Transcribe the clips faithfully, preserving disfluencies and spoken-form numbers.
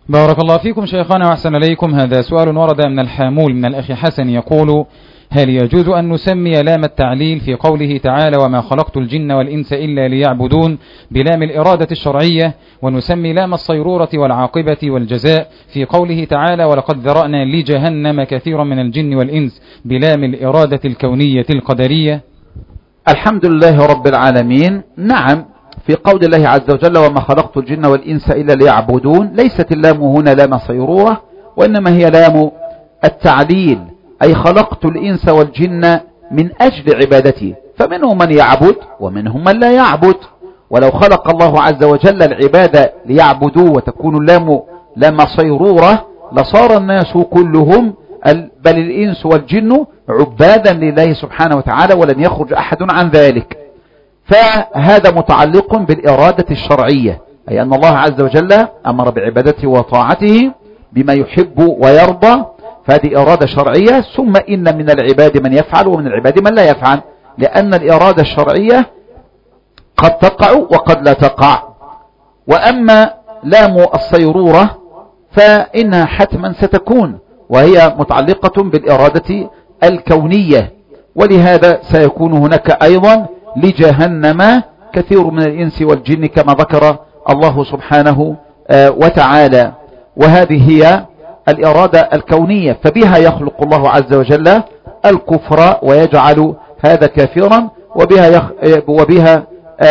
بارك الله فيكم شيخنا وأحسن إليكم. هذا سؤال ورد من الحامول من الأخ حسن يقول: هل يجوز أن نسمي لام التعليل في قوله تعالى وما خلقت الجن والإنس إلا ليعبدون بلام الإرادة الشرعية، ونسمي لام الصيرورة والعاقبة والجزاء في قوله تعالى ولقد ذرأنا لجهنم كثيرا من الجن والإنس بلام الإرادة الكونية القدرية؟ الحمد لله رب العالمين. نعم، في قول الله عز وجل وما خلقت الجن والإنس إلا ليعبدون، ليست اللام هنا لام صيرورة، وإنما هي لام التعليل، أي خلقت الإنس والجن من أجل عبادتي، فمنهم من يعبد ومنهم من لا يعبد. ولو خلق الله عز وجل العبادة ليعبدوا وتكون اللام لام صيرورة لصار الناس كلهم بل الإنس والجن عبادا لله سبحانه وتعالى، ولن يخرج أحد عن ذلك. فهذا متعلق بالإرادة الشرعية، أي أن الله عز وجل أمر بعبادته وطاعته بما يحب ويرضى، فهذه إرادة شرعية. ثم إن من العباد من يفعل ومن العباد من لا يفعل، لأن الإرادة الشرعية قد تقع وقد لا تقع. وأما لام الصيرورة فإنها حتما ستكون، وهي متعلقة بالإرادة الكونية، ولهذا سيكون هناك أيضا لجهنم كثير من الإنس والجن كما ذكر الله سبحانه وتعالى. وهذه هي الإرادة الكونية، فبها يخلق الله عز وجل الكفر ويجعل هذا كافرا، وبها, يخ... وبها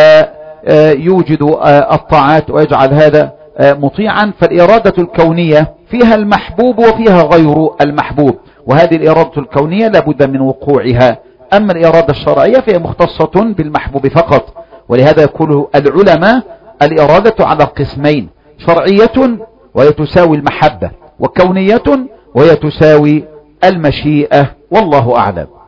يوجد الطاعات ويجعل هذا مطيعا. فالإرادة الكونية فيها المحبوب وفيها غير المحبوب، وهذه الإرادة الكونية لابد من وقوعها. أما الإرادة الشرعية فهي مختصة بالمحبوب فقط. ولهذا يقول العلماء الإرادة على قسمين: شرعية وهي تساوي المحبة، وكونية وهي تساوي المشيئة، والله أعلم.